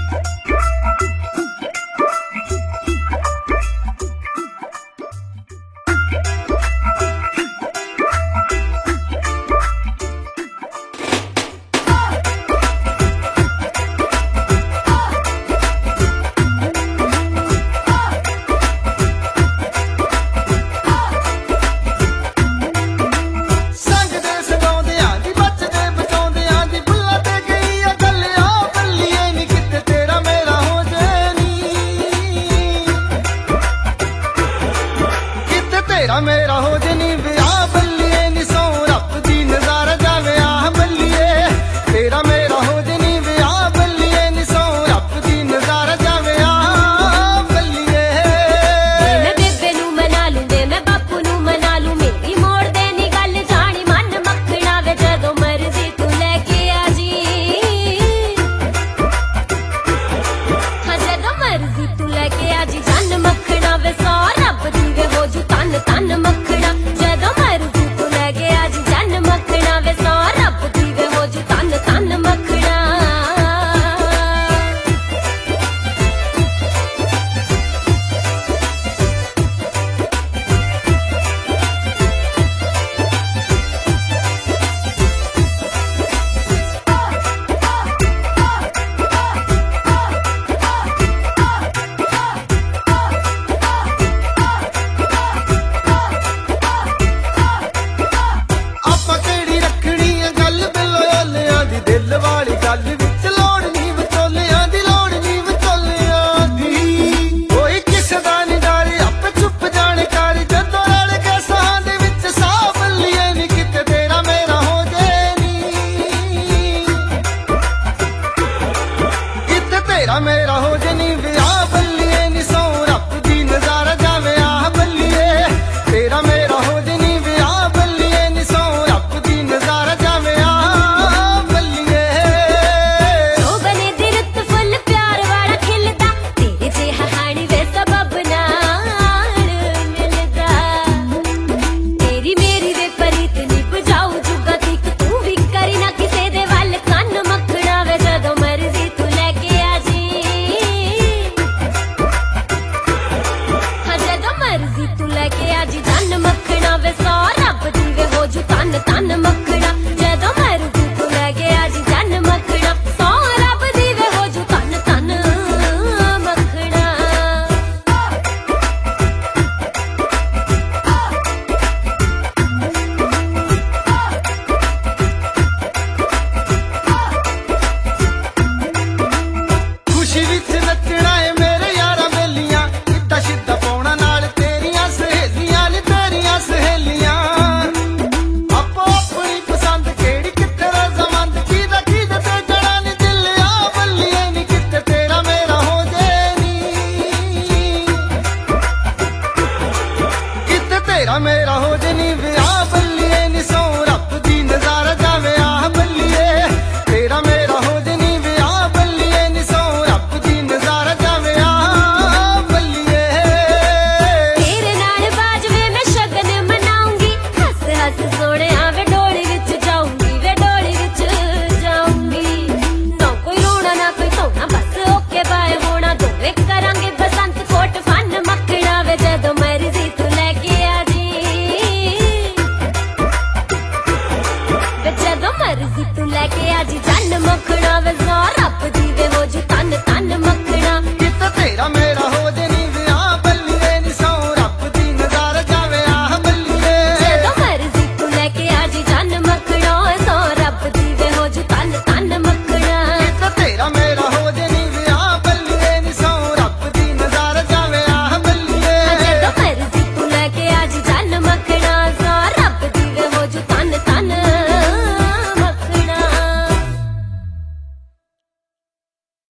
तेरा मेरा हो जनी विआह बल्लिए नी सौ रब दी नज़ारा जावे आह बल्लिए तेरा मेरा हो जनी विआह बल्लिए नी सौ रब दी नज़ारा जावे आह बल्लिए मैं बेबे नू मना लूं दे मैं बापू नू मना लूं मेरी मोड़ दे नी गल जानी मन मखना वे जदों मर्जी तू लेके आ जी हाँ जदों मर्जी तू लेके आ जी जन मखना वे सौ रब दी वे हो जू तन तन मखना जदों मर्जी तू लेके आ जी जन मखना वे सौ रब दी वे हो जू तन तन मखना गल विच लोड़ नी विचोलियां दी लोड़ नी विचोलियां दी कोई किसे दा नी डर आपे चुप जाने कर जदों रल के साह दे विच साह बल्लिए नी किते तेरा मेरा हो जे नी किते तेरा मेरा हो जे नी।